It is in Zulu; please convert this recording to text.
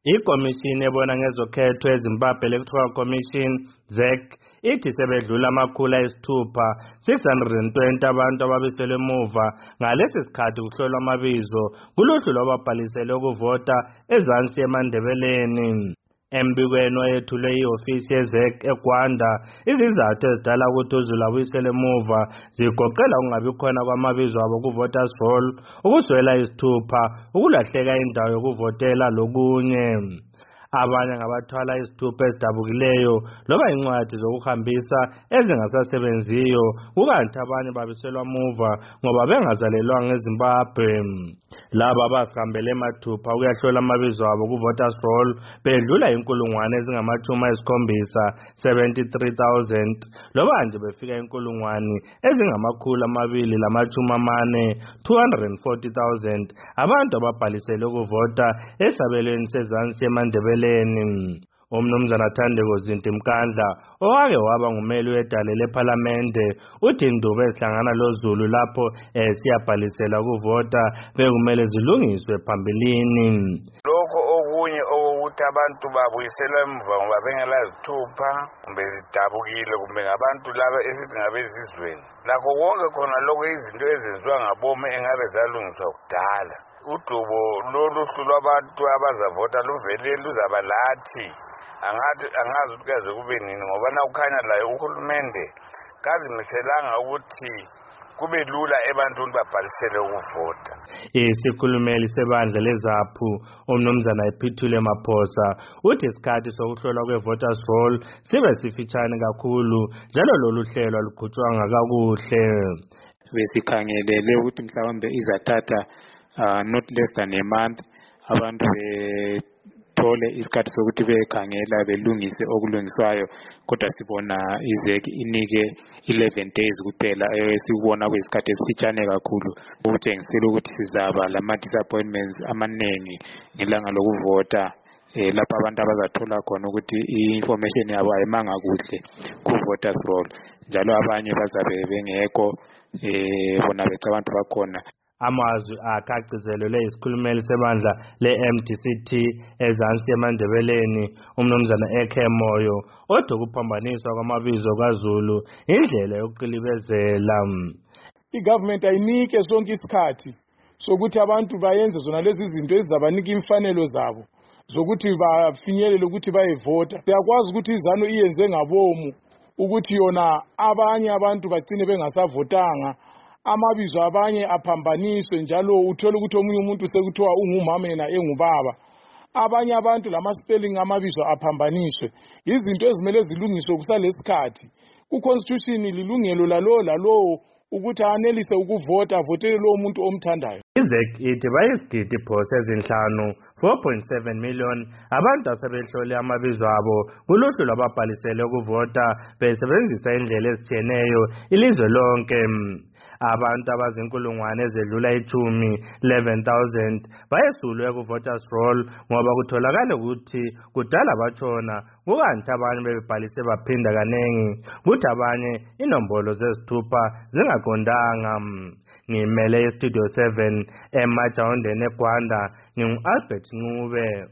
Ikomishini ebona ngezokhetho eZimbabwe Electoral Commission, ZEC, ithi sebedlula amakhulu ayisithupha 620 abantu ababiselwe emuva ngalesi sikhathi kuhlolwa amabizo kuluhlu lwababhalisele ukuvota ezansi eMandebeleni. Embikweni oyethulwe i-ofisi ye-ZEC eGwanda, izizathu ezidala ukuthi uZulu abuyisele emuva zigoqela ukungabi khona kwamabizo abo ku-voters roll, ukuswela isithupha, ukulahleka indawo yokuvotela lokunye. Abanye ngabathwala isithupha ezidabukileyo loba incwadi zokuhambisa ezingasasebenziyo, kukanti abanye babiselwa muva ngoba bengazalelwanga eZimbabwe. Laba abasihambele mathupha ukuyahlola amabizo abo ku-voters roll bedlula inkulungwane ezingamachumi ayisikhombisa 73,000 loba nje befika inkulungwane ezingamakhulu amabili lamachumi amane 240,000 abantu ababhalisele ukuvota esabelweni sezansi eMandebeleni. Umnumzana Thandeko Zinti Mkandla owake waba ngumeli wedale lephalamende uthi indubo ezihlangana loZulu lapho siyabhalisela ukuvota bekumele zilungiswe phambilini. Lokho okunye ukuthi abantu babuyiselwa emuva ngoba bengelazithupha kumbe zidabukile kumbe ngabantu laba esithi ngabezizweni, lakho konke khona lokho izinto ezenziwa ngabome engabe zalungiswa kudala. Udubo loluhlu lwabantu abazavota luvele luzaba lathi angazi ukuthi kaze kube nini ngoba nakukhanya layo uhulumende kazimiselanga ukuthi kube lula ebantwini babhalisele ukuvota. Isikhulumeli sebandla leZAPHU umnumzana Epithule Maphosa uthi isikhathi sokuhlolwa kwe-voters roll sibe sifitshane kakhulu njalo lolu hlelo aluqhutshwanga kakuhle. Besikhangelele ukuthi mhlawumbe izathatha not less than a month abantu bethole isikhathi sokuthi bekhangela belungise okulungiswayo, kodwa sibona iZEC inike 11 days kuphela, esibona kwesikhathi esifitshane kakhulu ukutshengisela ukuthi sizaba lama-disappointments amaningi ngelanga lokuvota, lapho abantu abazathola khona ukuthi i-information yabo ayimanga kuhle ku-voters roll, njalo abanye bazabe bengekho bona becabantu bakhona. Amazwi akagcizelelwe isikhulumeli sebandla le-MDCT ezansi eMandebeleni umnumzana Ekhe Moyo odwa ukuphambaniswa kwamabizo kaZulu indlela yokuqilibezela. Igovernment ayinike sonke isikhathi sokuthi abantu bayenze zona lezi zinto ezizabanika imfanelo zabo zokuthi bafinyelele ukuthi bayevota. Siyakwazi ukuthi izanu iyenze ngabomu ukuthi yona abanye abantu bagcine bengasavotanga, amabizo abanye aphambaniswe, njalo uthola ukuthi omunye umuntu sekuthiwa ungumama yena engubaba. Abanye abantu lama-spelling amabizo aphambaniswe. Izinto ezimele zilungiswe kusalesikhathi. Ku-constitution lilungelo lalowo ukuthi anelise ukuvota, avotele lowo muntu omthandayo. iZEC ithi bayisigidi phose ezinhlanu 4.7 million abantu asebehlole amabizo abo kuluhlu lwababhalisele ukuvota besebenzisa indlela ezitshiyeneyo ilizwe lonke. Abantu abazinkulungwane ezedlula 11,000 bayesulwe ku-voters roll ngoba kutholakala ukuthi kudala batshona, kukanti abanye bebebhalise baphinda kanengi, kuthi abanye inombolo zezithupha zingaqondanga. Ngimele iStudio 7 eMajawundeni eGwanda, ngingu-Albert Ncube.